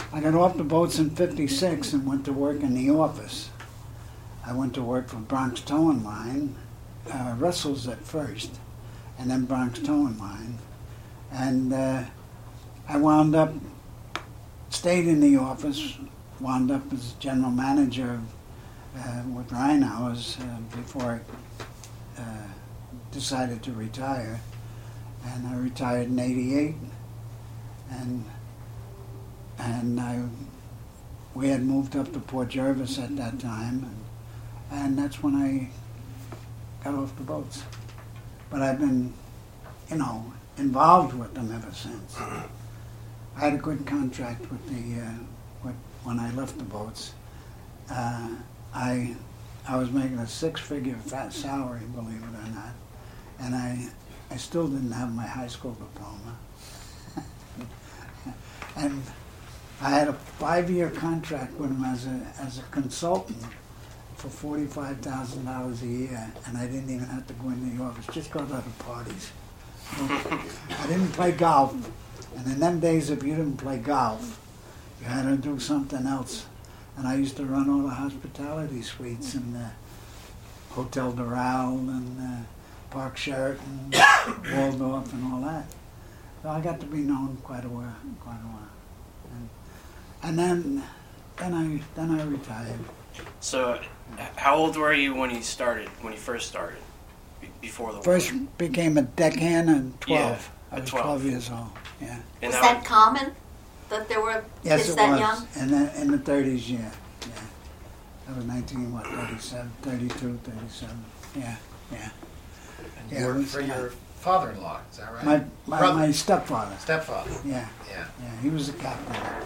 I got off the boats in '56 and went to work in the office. I went to work for Bronx Towing Line, Russell's at first, and then Bronx Towing Line. And I stayed in the office, wound up as general manager with Rheinauers before I decided to retire. And I retired in '88, and we had moved up to Port Jervis at that time, and that's when I got off the boats. But I've been, involved with them ever since. I had a good contract with when I left the boats. I was making a six-figure salary, believe it or not, and I still didn't have my high school diploma. And I had a 5-year contract with him as a consultant for $45,000 a year, and I didn't even have to go into the office, just go to the parties. I didn't play golf, and in them days, if you didn't play golf, you had to do something else. And I used to run all the hospitality suites in Hotel Doral and Park Sheraton, Waldorf, and all that. So I got to be known quite a while. And then I retired. So, how old were you when you first started? Before the war? First became a deckhand at 12. Yeah, I was 12. 12 years old. Yeah. Was that common that there were kids that young? Yes, it was. In the 30s, yeah. I was 37, 32, 37. Yeah. And you worked for your father-in-law, is that right? My stepfather. Stepfather. Yeah. He was a captain at